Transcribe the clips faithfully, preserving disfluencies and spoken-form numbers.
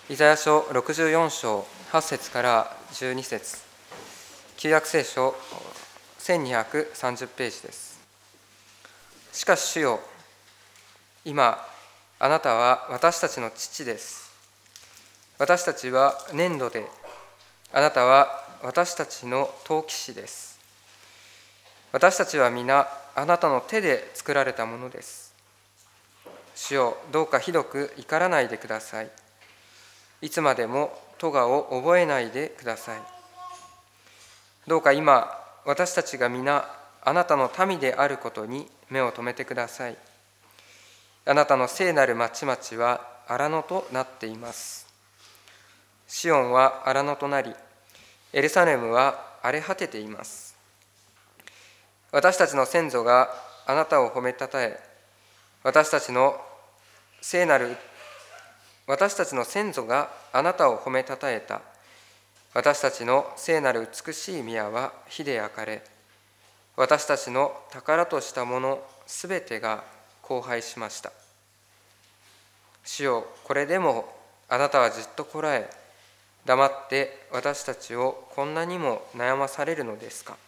イザヤ書ろくじゅうよん章はち節からじゅうに節、旧約聖書せんにひゃくさんじゅうページです。しかし主よ、今あなたは私たちの父です。私たちは粘土で、あなたは私たちの陶器師です。私たちは皆あなたの手で作られたものです。主よ、どうかひどく怒らないでください。いつまでも咎を覚えないでください。どうか今私たちが皆あなたの民であることに目を留めてください。あなたの聖なる町々は荒野となっています。シオンは荒野となり、エルサレムは荒れ果てています。私たちの先祖があなたを褒めたたえ、私たちの聖なる私たちの先祖があなたを褒めたたえた。私たちの聖なる美しい宮は火で焼かれ、私たちの宝としたものすべてが荒廃しました。主よ、これでもあなたはじっとこらえ、黙って私たちをこんなにも悩まされるのですか。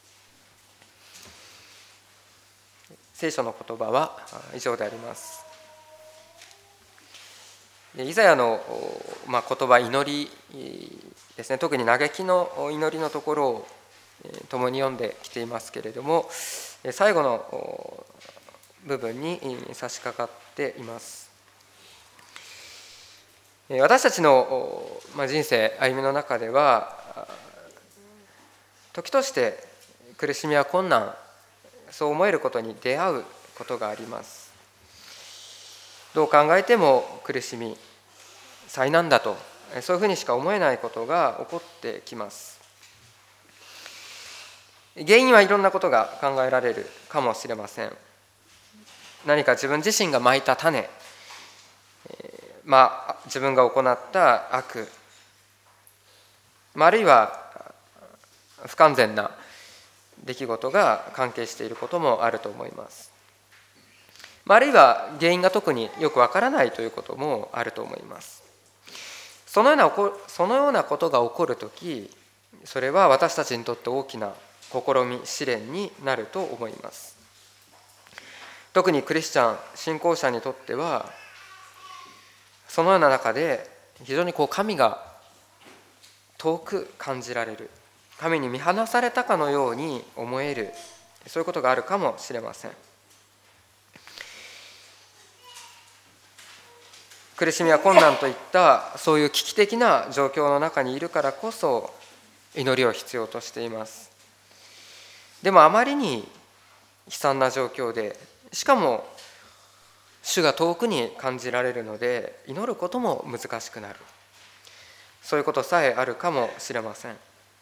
聖書の言葉は以上であります。イザヤの、まあ、言葉、祈りですね、特に嘆きの祈りのところを共に読んできていますけれども、最後の部分に差し掛かっています。私たちの人生、歩みの中では、時として苦しみや困難、そう思えることに出会うことがあります。どう考えても苦しみ、災難だと、そういうふうにしか思えないことが起こってきます。原因はいろんなことが考えられるかもしれません。何か自分自身が蒔いた種、まあ、自分が行った悪、あるいは不完全な出来事が関係していることもあると思います。あるいは原因が特によくわからないということもあると思います。そのような、そのようなことが起こるとき、それは私たちにとって大きな試み、試練になると思います。特にクリスチャン、信仰者にとっては、そのような中で非常にこう神が遠く感じられる、神に見放されたかのように思える、そういうことがあるかもしれません。苦しみや困難といったそういう危機的な状況の中にいるからこそ祈りを必要としています。でもあまりに悲惨な状況で、しかも主が遠くに感じられるので祈ることも難しくなる、そういうことさえあるかもしれません。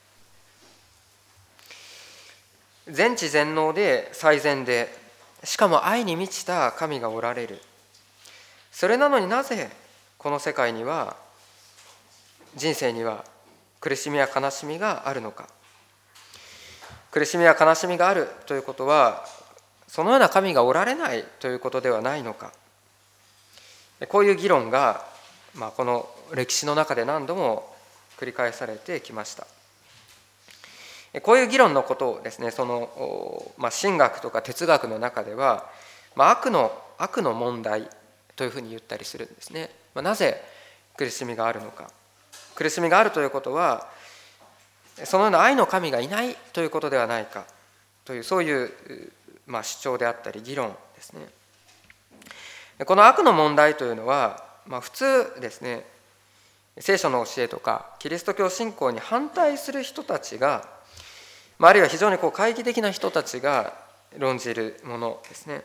全知全能で最善で、しかも愛に満ちた神がおられる。それなのになぜこの世界には、人生には苦しみや悲しみがあるのか。苦しみや悲しみがあるということは、そのような神がおられないということではないのか。こういう議論が、まあ、この歴史の中で何度も繰り返されてきました。こういう議論のことをですね、その、まあ、神学とか哲学の中では、まあ、悪の悪の問題というふうに言ったりするんですね。まあ、なぜ苦しみがあるのか。苦しみがあるということは、そのような愛の神がいないということではないかという、そういう、まあ、主張であったり議論ですね。この悪の問題というのは、まあ、普通ですね、聖書の教えとかキリスト教信仰に反対する人たちが、あるいは非常にこう懐疑的な人たちが論じるものですね。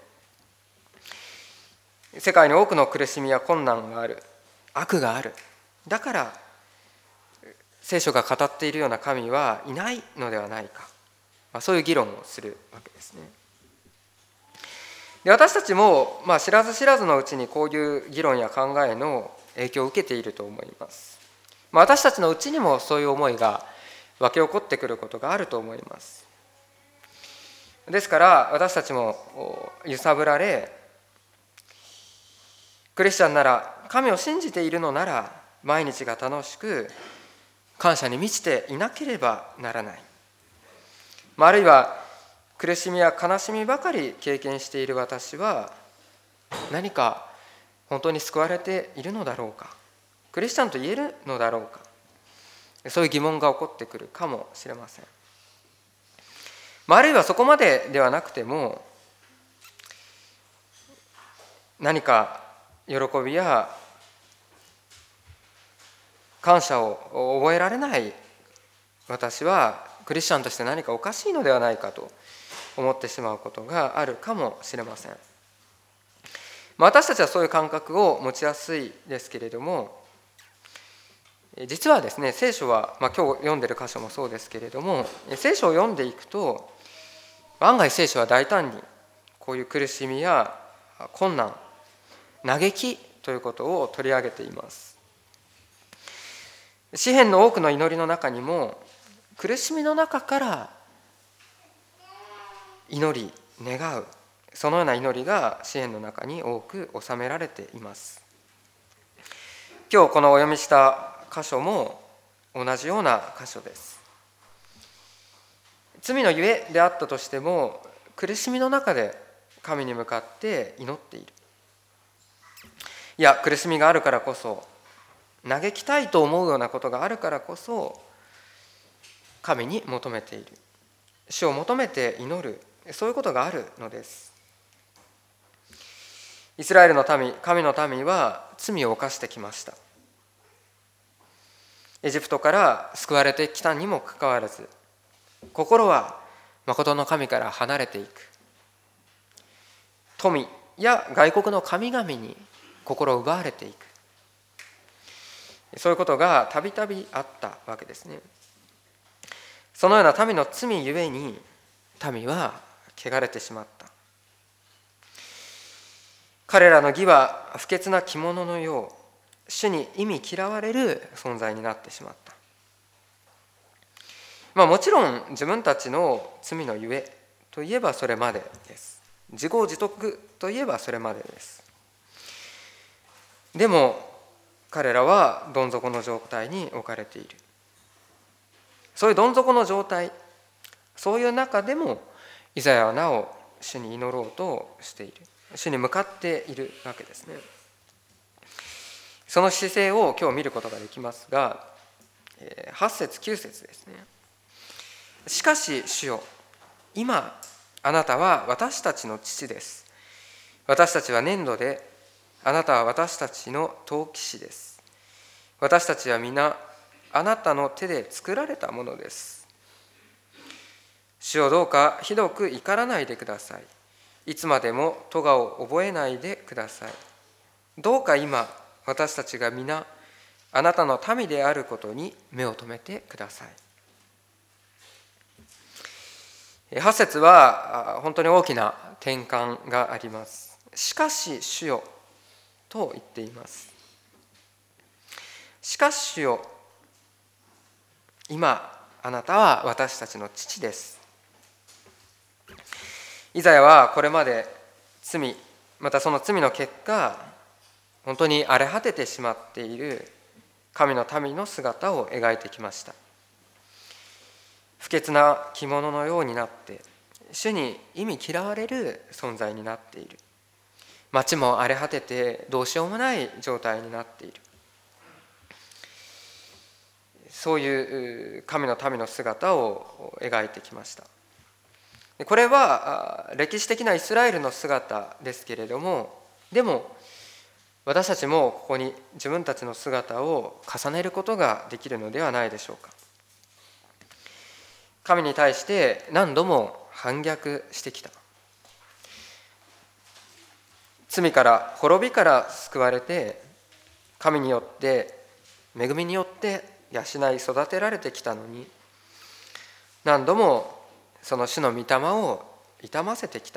世界に多くの苦しみや困難がある、悪がある、だから聖書が語っているような神はいないのではないか、まあ、そういう議論をするわけですね。で、私たちも、まあ、知らず知らずのうちにこういう議論や考えの影響を受けていると思います。まあ、私たちのうちにもそういう思いが湧き起こってくることがあると思います。ですから私たちも揺さぶられ、クリスチャンなら、神を信じているのなら、 毎日が楽しく感謝に満ちていなければならない。あるいは苦しみや悲しみばかり経験している私は何か本当に救われているのだろうか、クリスチャンと言えるのだろうか、そういう疑問が起こってくるかもしれません。あるいはそこまでではなくても、何か喜びや感謝を覚えられない私はクリスチャンとして何かおかしいのではないかと思ってしまうことがあるかもしれません。私たちはそういう感覚を持ちやすいですけれども、実はですね、聖書は、まあ、今日読んでる箇所もそうですけれども、聖書を読んでいくと案外聖書は大胆にこういう苦しみや困難、嘆きということを取り上げています。詩篇の多くの祈りの中にも苦しみの中から祈り願う、そのような祈りが詩篇の中に多く収められています。今日このお読みした箇所も同じような箇所です。罪のゆえであったとしても苦しみの中で神に向かって祈っている。いや、苦しみがあるからこそ、嘆きたいと思うようなことがあるからこそ神に求めている、主を求めて祈る、そういうことがあるのです。イスラエルの民、神の民は罪を犯してきました。エジプトから救われてきたにもかかわらず、心は誠の神から離れていく。富や外国の神々に心を奪われていく。そういうことがたびたびあったわけですね。そのような民の罪ゆえに民は汚れてしまった。彼らの義は不潔な着物のよう、主に忌み嫌われる存在になってしまった。まあもちろん自分たちの罪のゆえといえばそれまでです。自業自得といえばそれまでです。でも彼らはどん底の状態に置かれている。そういうどん底の状態、そういう中でもイザヤはなお主に祈ろうとしている。主に向かっているわけですね。その姿勢を今日見ることができますが、はち節きゅう節ですね。しかし主よ、今あなたは私たちの父です。私たちは粘土で、あなたは私たちの陶器師です。私たちは皆あなたの手で作られたものです。主よ、どうかひどく怒らないでください。いつまでも咎を覚えないでください。どうか今私たちが皆あなたの民であることに目を留めてください。はち節は本当に大きな転換があります。しかし主よと言っています。しかし主よ、今あなたは私たちの父です。イザヤはこれまで罪、またその罪の結果、本当に荒れ果ててしまっている神の民の姿を描いてきました。不潔な着物のようになって、主に忌み嫌われる存在になっている。町も荒れ果ててどうしようもない状態になっている。そういう神の民の姿を描いてきました。これは歴史的なイスラエルの姿ですけれども、でも私たちもここに自分たちの姿を重ねることができるのではないでしょうか。神に対して何度も反逆してきた。罪から滅びから救われて、神によって恵みによって養い育てられてきたのに、何度もその主の御霊を痛ませてきた。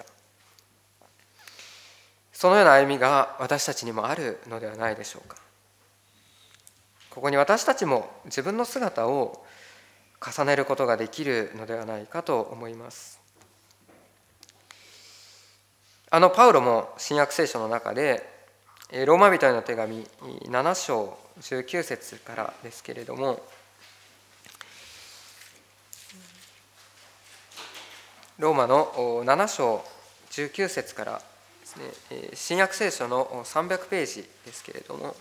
そのような歩みが私たちにもあるのではないでしょうか。ここに私たちも自分の姿を重ねることができるのではないかと思います。あのパウロも新約聖書の中でローマ人への手紙なな章じゅうきゅう節からですけれども、ローマのなな章じゅうきゅう節からですね、新約聖書のさんびゃくページですけれども、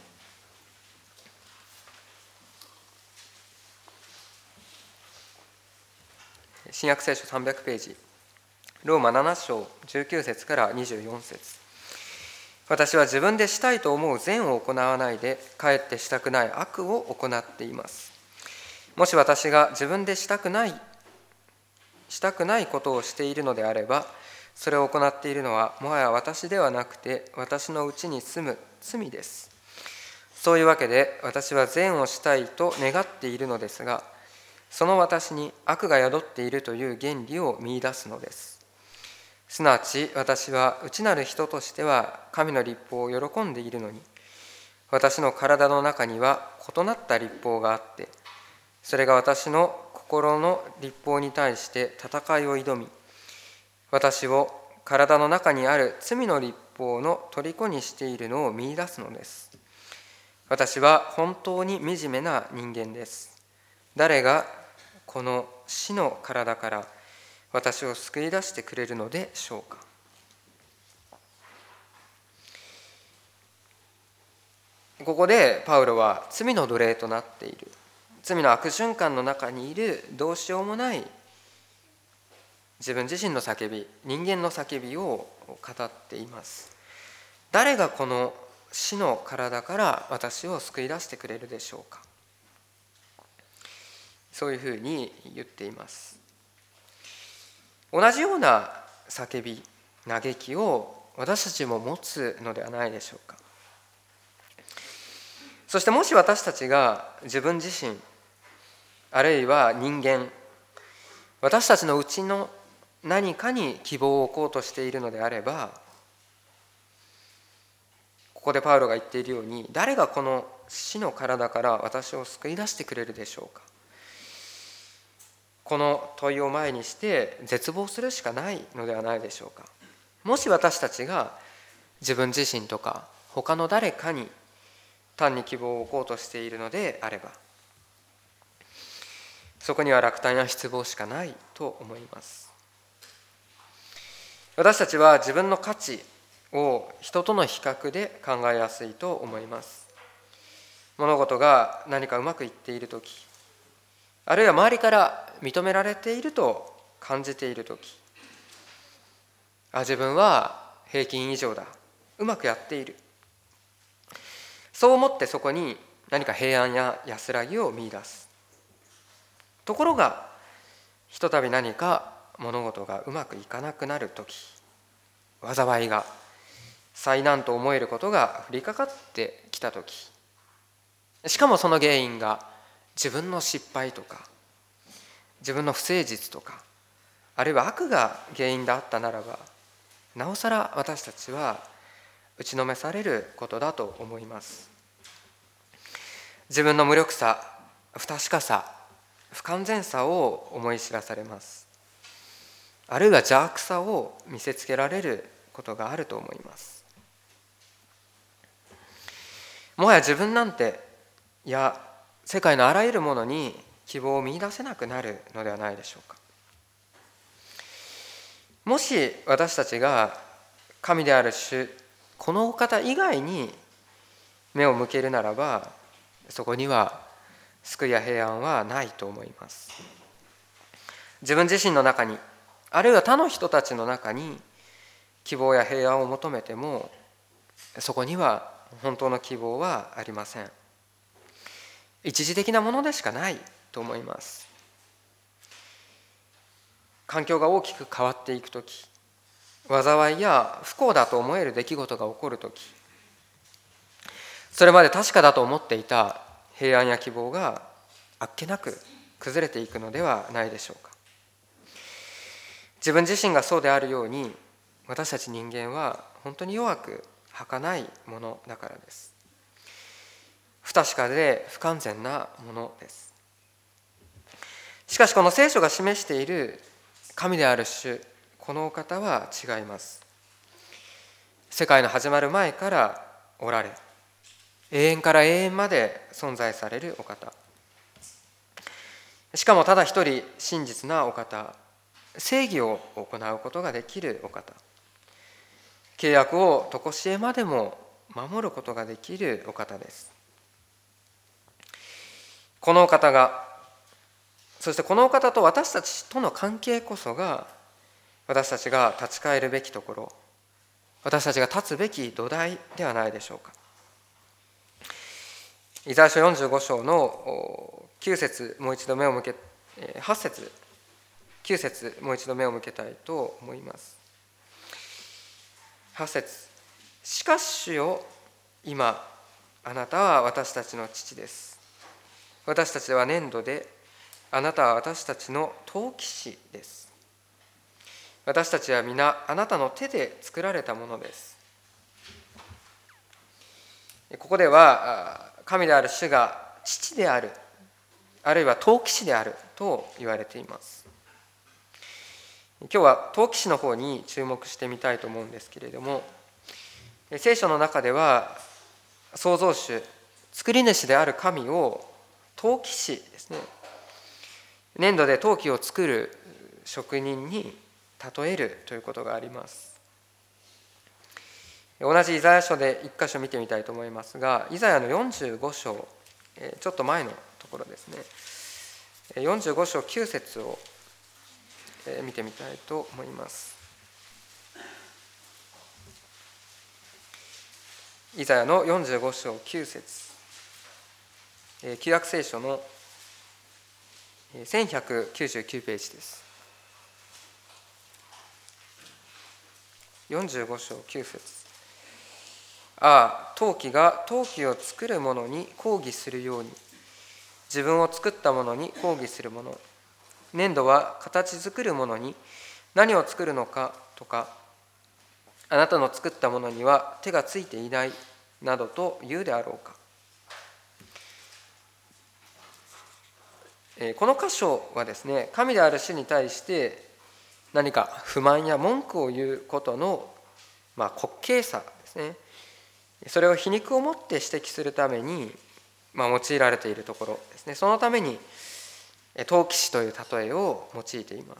新約聖書さんびゃくページ、ローマなな章じゅうきゅう節からにじゅうよん節。私は自分でしたいと思う善を行わないで、かえってしたくない悪を行っています。もし私が自分でしたくない、したくないことをしているのであれば、それを行っているのはもはや私ではなくて、私のうちに住む罪です。そういうわけで、私は善をしたいと願っているのですが、その私に悪が宿っているという原理を見出すのです。すなわち私は内なる人としては神の律法を喜んでいるのに、私の体の中には異なった律法があって、それが私の心の律法に対して戦いを挑み、私を体の中にある罪の律法の虜にしているのを見出すのです。私は本当に惨めな人間です。誰がこの死の体から私を救い出してくれるのでしょうか。ここでパウロは罪の奴隷となっている、罪の悪循環の中にいるどうしようもない自分自身の叫び、人間の叫びを語っています。誰がこの死の体から私を救い出してくれるでしょうか。そういうふうに言っています。同じような叫び、嘆きを私たちも持つのではないでしょうか。そしてもし私たちが自分自身、あるいは人間、私たちのうちの何かに希望を置こうとしているのであれば、ここでパウロが言っているように、誰がこの死の体から私を救い出してくれるでしょうか。この問いを前にして絶望するしかないのではないでしょうか。もし私たちが自分自身とか他の誰かに単に希望を置こうとしているのであれば、そこには落胆や失望しかないと思います。私たちは自分の価値を人との比較で考えやすいと思います。物事が何かうまくいっているとき、あるいは周りから認められていると感じているとき、あ、自分は平均以上だ、うまくやっている、そう思ってそこに何か平安や安らぎを見出す。ところがひとたび何か物事がうまくいかなくなるとき、災いが、災難と思えることが降りかかってきたとき、しかもその原因が自分の失敗とか自分の不誠実とか、あるいは悪が原因であったならば、なおさら私たちは打ちのめされることだと思います。自分の無力さ、不確かさ、不完全さを思い知らされます。あるいは邪悪さを見せつけられることがあると思います。もはや自分なんて、いや世界のあらゆるものに希望を見出せなくなるのではないでしょうか。もし私たちが神である主、このお方以外に目を向けるならば、そこには救いや平安はないと思います。自分自身の中に、あるいは他の人たちの中に希望や平安を求めても、そこには本当の希望はありません。一時的なものでしかないと思います。環境が大きく変わっていくとき、災いや不幸だと思える出来事が起こるとき、それまで確かだと思っていた平安や希望があっけなく崩れていくのではないでしょうか。自分自身がそうであるように、私たち人間は本当に弱く儚いものだからです。不確かで不完全なものです。しかしこの聖書が示している神である主、このお方は違います。世界の始まる前からおられ、 永遠から永遠まで存在されるお方、しかもただ一人真実なお方、正義を行うことができるお方、契約を常しえまでも守ることができるお方です。このお方が、そしてこのお方と私たちとの関係こそが、私たちが立ち返るべきところ、私たちが立つべき土台ではないでしょうか。イザヤ書よんじゅうご章のきゅう節、もう一度目を向け、はち節、きゅう節、もう一度目を向けたいと思います。はち節、しかし主よ、今、あなたは私たちの父です。私たちは粘土で、あなたは私たちの陶器師です。私たちは皆あなたの手で作られたものです。ここでは神である主が父である、あるいは陶器師であると言われています。今日は陶器師の方に注目してみたいと思うんですけれども、聖書の中では創造主、作り主である神を陶器師ですね、粘土で陶器を作る職人に例えるということがあります。同じイザヤ書で一箇所見てみたいと思いますが、イザヤのよんじゅうご章、ちょっと前のところですね、よんじゅうご章きゅう節を見てみたいと思います。イザヤのよんじゅうご章きゅう節、旧約聖書のせんひゃくきゅうじゅうきゅうページです。よんじゅうご章きゅう節、ああ、陶器が陶器を作る者に抗議するように、自分を作った者に抗議する者、粘土は形作る者に何を作るのかとか、あなたの作ったものには手がついていないなどと言うであろうか。この箇所はですね、神である主に対して何か不満や文句を言うことの、まあ、滑稽さですね、それを皮肉をもって指摘するために、まあ、用いられているところですね。そのために陶器師という例えを用いています。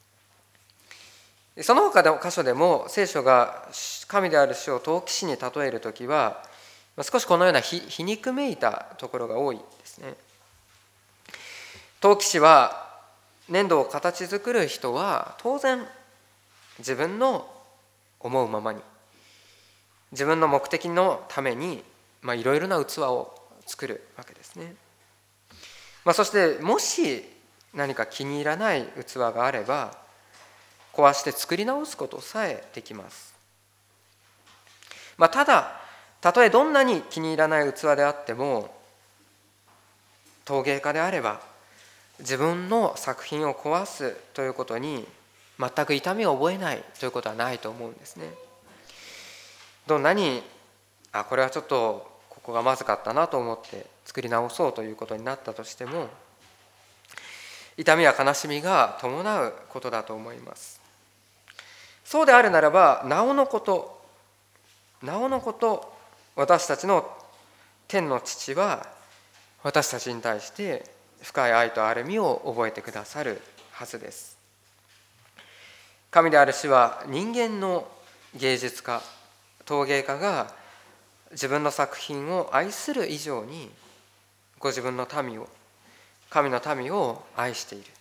その他の箇所でも聖書が神である主を陶器師に例えるときは、少しこのような皮肉めいたところが多いですね。陶器師は、粘土を形作る人は当然自分の思うままに、自分の目的のためにいろいろな器を作るわけですね。まあ、そしてもし何か気に入らない器があれば壊して作り直すことさえできます。まあ、ただたとえどんなに気に入らない器であっても、陶芸家であれば自分の作品を壊すということに全く痛みを覚えないということはないと思うんですね。どんなにあこれはちょっとここがまずかったなと思って作り直そうということになったとしても、痛みや悲しみが伴うことだと思います。そうであるならば、なおのことなおのこと私たちの天の父は私たちに対して深い愛と憐れみを覚えてくださるはずです。神である主は人間の芸術家、陶芸家が自分の作品を愛する以上に、ご自分の民を、神の民を愛している。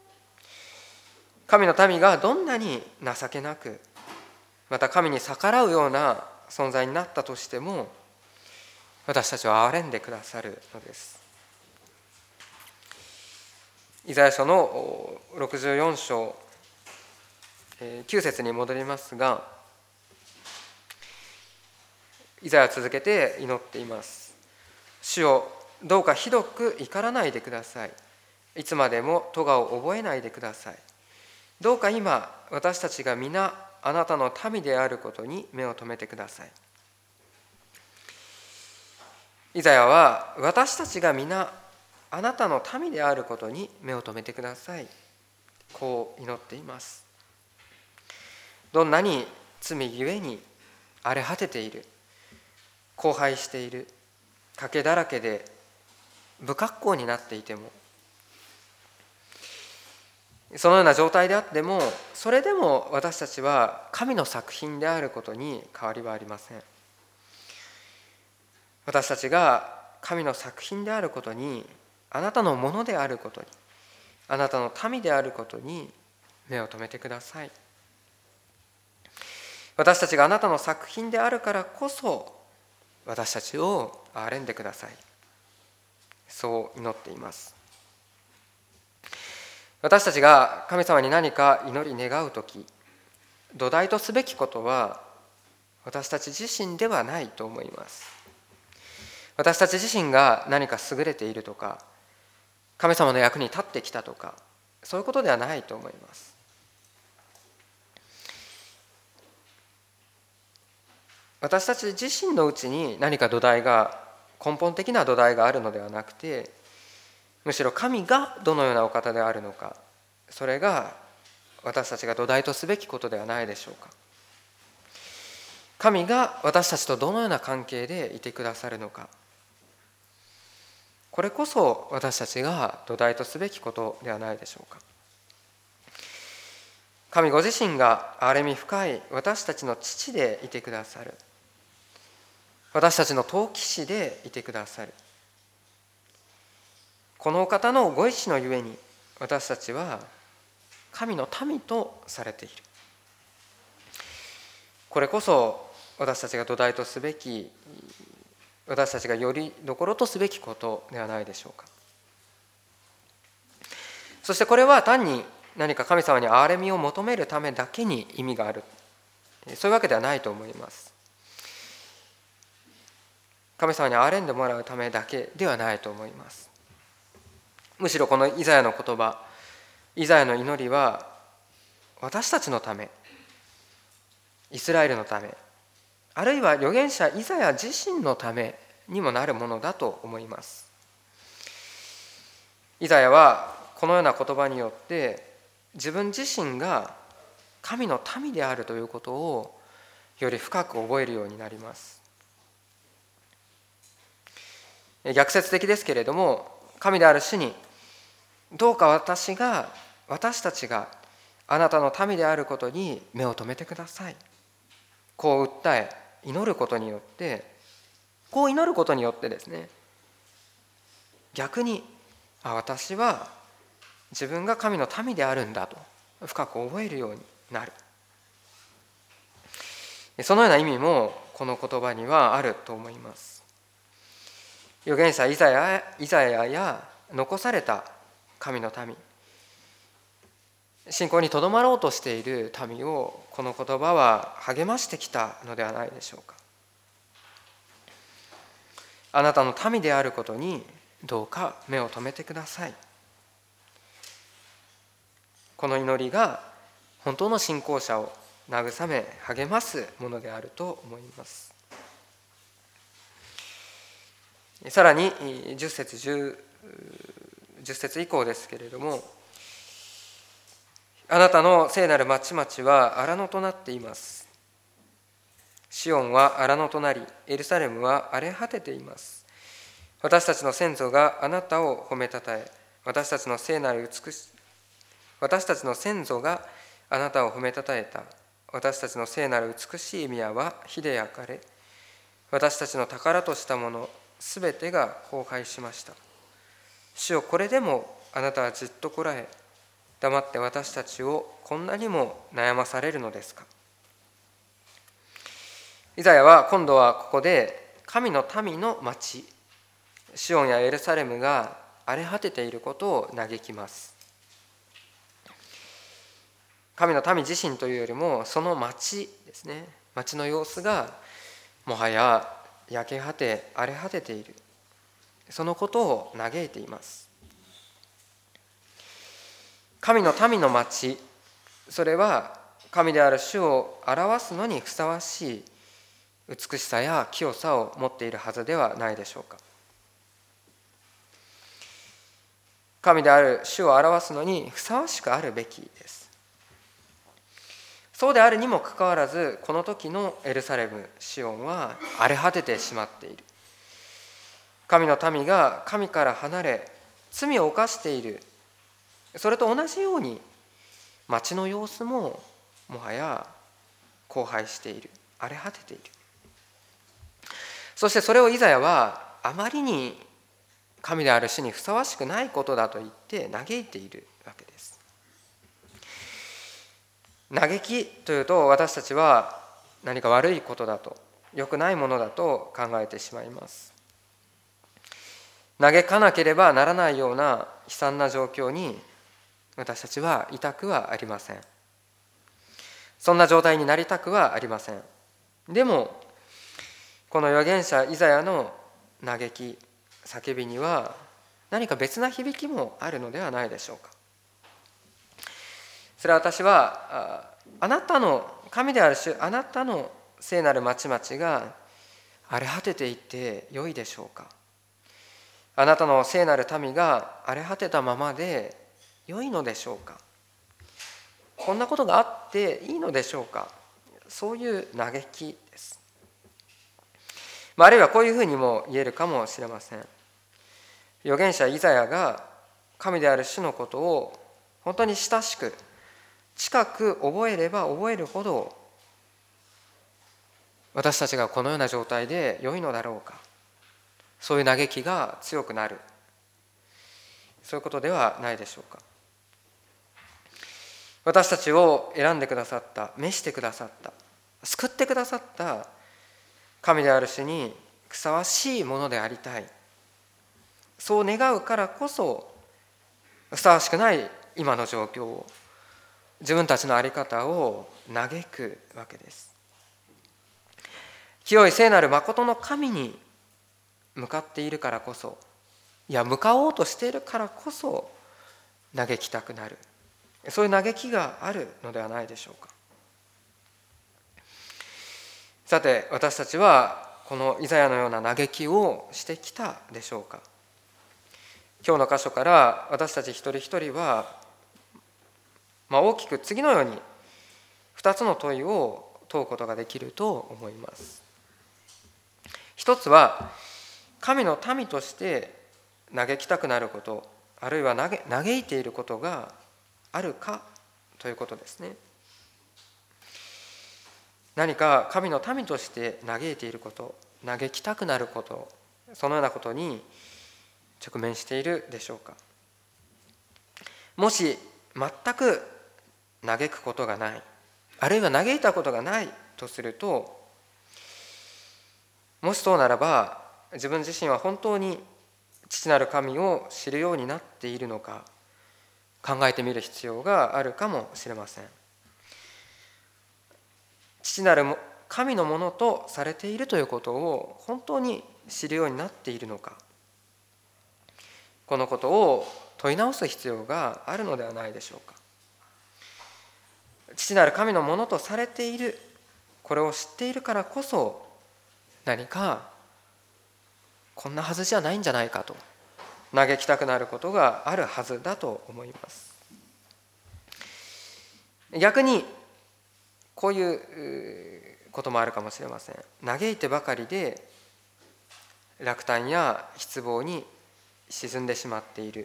神の民がどんなに情けなく、また神に逆らうような存在になったとしても、私たちを憐れんでくださるのです。イザヤ書のろくじゅうよん章きゅう節に戻りますが、イザヤは続けて祈っています。主よ、どうかひどく怒らないでください。いつまでも咎を覚えないでください。どうか今、私たちが皆あなたの民であることに目を留めてください。イザヤは、私たちが皆あなたの民であることに目を留めてください。こう祈っています。どんなに罪ゆえに荒れ果てている、荒廃している、 賭けだらけで不格好になっていても、そのような状態であっても、それでも私たちは神の作品であることに変わりはありません。私たちが神の作品であることに、あなたのものであることに、あなたの民であることに目を留めてください。私たちがあなたの作品であるからこそ、私たちを憐れんでください。そう祈っています。私たちが神様に何か祈り願うとき、土台とすべきことは私たち自身ではないと思います。私たち自身が何か優れているとか、神様の役に立ってきたとか、そういうことではないと思います。私たち自身のうちに何か土台が、根本的な土台があるのではなくて、むしろ神がどのようなお方であるのか、それが私たちが土台とすべきことではないでしょうか。神が私たちとどのような関係でいてくださるのか、これこそ私たちが土台とすべきことではないでしょうか。神ご自身が憐れみ深い私たちの父でいてくださる。私たちの陶器師でいてくださる。このお方のご意志のゆえに、私たちは神の民とされている。これこそ私たちが土台とすべき、私たちがよりどころとすべきことではないでしょうか。そしてこれは単に何か神様に憐れみを求めるためだけに意味がある、そういうわけではないと思います。神様に憐れんでもらうためだけではないと思います。むしろこのイザヤの言葉、イザヤの祈りは私たちのため、イスラエルのため、あるいは預言者イザヤ自身のためにもなるものだと思います。イザヤはこのような言葉によって自分自身が神の民であるということをより深く覚えるようになります。逆説的ですけれども、神である主に、どうか私が、私たちがあなたの民であることに目を留めてください。こう訴え、祈ることによって、こう祈ることによってですね、逆に、あ、私は自分が神の民であるんだと深く覚えるようになる。そのような意味もこの言葉にはあると思います。預言者イザヤ、イザヤや残された神の民、信仰にとどまろうとしている民をこの言葉は励ましてきたのではないでしょうか。あなたの民であることにどうか目を留めてください。この祈りが本当の信仰者を慰め励ますものであると思います。さらにじゅっ節じゅっ節以降ですけれども、あなたの聖なる町々は荒野となっています。シオンは荒野となり、エルサレムは荒れ果てています。私たちの先祖があなたを褒めたたえ、私たちの聖なる美し私たちの先祖があなたを褒めたたえた。私たちの聖なる美しい宮は火で焼かれ、私たちの宝としたものすべてが荒廃しました。主よ、これでもあなたはじっとこらえ、黙って私たちをこんなにも悩まされるのですか。イザヤは今度はここで神の民の町、シオンやエルサレムが荒れ果てていることを嘆きます。神の民自身というよりも、その町ですね、町の様子がもはや焼け果て荒れ果てている、そのことを嘆いています。神の民の町、それは神である主を表すのにふさわしい美しさや清さを持っているはずではないでしょうか。神である主を表すのにふさわしくあるべきです。そうであるにもかかわらず、この時のエルサレム、シオンは荒れ果ててしまっている。 神の民が神から離れ罪を犯している、それと同じように町の様子ももはや荒廃している、荒れ果てている。そしてそれをイザヤはあまりに神である主にふさわしくないことだと言って嘆いているわけです。嘆きというと、私たちは何か悪いことだと、良くないものだと考えてしまいます。嘆かなければならないような悲惨な状況に私たちはいたくはありません。そんな状態になりたくはありません。でもこの預言者イザヤの嘆き、叫びには何か別な響きもあるのではないでしょうか。それは私は、あなたの神である主、あなたの聖なる町々が荒れ果てていってよいでしょうか。あなたの聖なる民が荒れ果てたままでよいのでしょうか。こんなことがあっていいのでしょうか。そういう嘆きです。まあ、あるいはこういうふうにも言えるかもしれません。預言者イザヤが神である主のことを本当に親しく近く覚えれば覚えるほど、私たちがこのような状態で良いのだろうか、そういう嘆きが強くなる、そういうことではないでしょうか。私たちを選んでくださった、召してくださった、救ってくださった神である主にふさわしいものでありたい、そう願うからこそ、ふさわしくない今の状況を、自分たちの在り方を嘆くわけです。清い聖なる真の神に向かっているからこそ、いや向かおうとしているからこそ嘆きたくなる、そういう嘆きがあるのではないでしょうか。さて、私たちはこのイザヤのような嘆きをしてきたでしょうか。今日の箇所から私たち一人一人は、まあ、大きく次のようにふたつの問いを問うことができると思います。一つは、神の民として嘆きたくなること、あるいは嘆いていることがあるかということですね。何か神の民として嘆いていること、嘆きたくなること、そのようなことに直面しているでしょうか。もし全く嘆くことがない、あるいは嘆いたことがないとすると、もしそうならば自分自身は本当に父なる神を知るようになっているのか考えてみる必要があるかもしれません。父なる神のものとされているということを本当に知るようになっているのか、このことを問い直す必要があるのではないでしょうか。父なる神のものとされている、これを知っているからこそ、何かこんなはずじゃないんじゃないかと嘆きたくなることがあるはずだと思います。逆にこういうこともあるかもしれません。嘆いてばかりで落胆や失望に沈んでしまっている、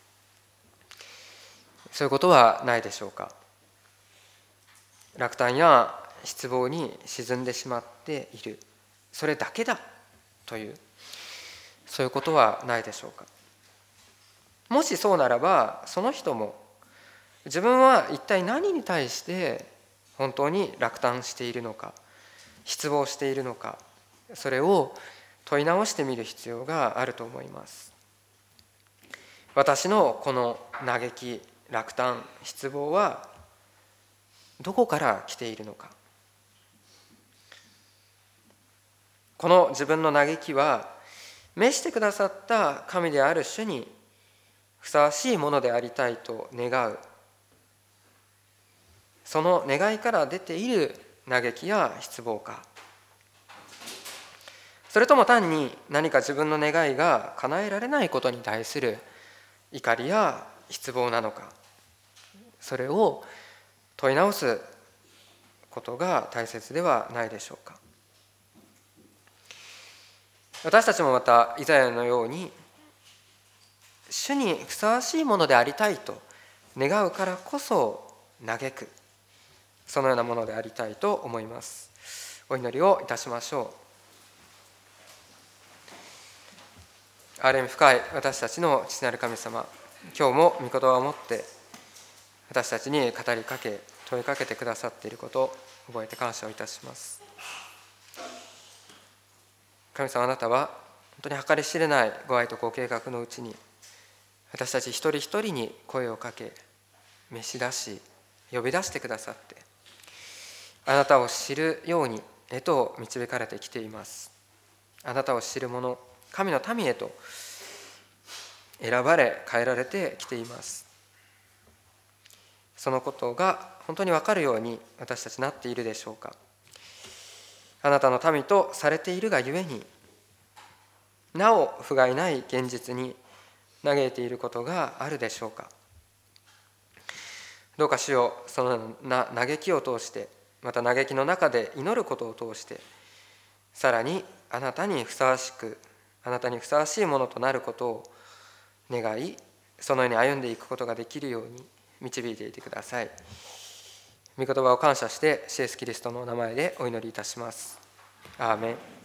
そういうことはないでしょうか。落胆や失望に沈んでしまっている、それだけだという、そういうことはないでしょうか。もしそうならば、その人も自分は一体何に対して本当に落胆しているのか、失望しているのか、それを問い直してみる必要があると思います。私のこの嘆き、落胆、失望はどこから来ているのか。この自分の嘆きは、召してくださった神である主にふさわしいものでありたいと願う、その願いから出ている嘆きや失望か、それとも単に何か自分の願いが叶えられないことに対する怒りや失望なのか、それを問い直すことが大切ではないでしょうか。 私たちもまたイザヤのように、主にふさわしいものでありたいと願うからこそ嘆く、そのようなものでありたいと思います。お祈りをいたしましょう。憐れみ深い私たちの父なる神様、今日も御言葉を持って私たちに語りかけ問いかけてくださっていることを覚えて感謝をいたします。神様、あなたは本当に計り知れないご愛とご計画のうちに私たち一人一人に声をかけ召し出し呼び出してくださって、あなたを知るようにへと導かれてきています。あなたを知る者、神の民へと選ばれ変えられてきています。そのことが本当に分かるように私たちなっているでしょうか。あなたの民とされているがゆえに、なお不甲斐ない現実に嘆いていることがあるでしょうか。どうか主よ、その嘆きを通して、また嘆きの中で祈ることを通して、さらにあなたにふさわしく、あなたにふさわしいものとなることを願い、そのように歩んでいくことができるように導いていてください。御言葉を感謝して、イエス・キリストの名前でお祈りいたします。アーメン。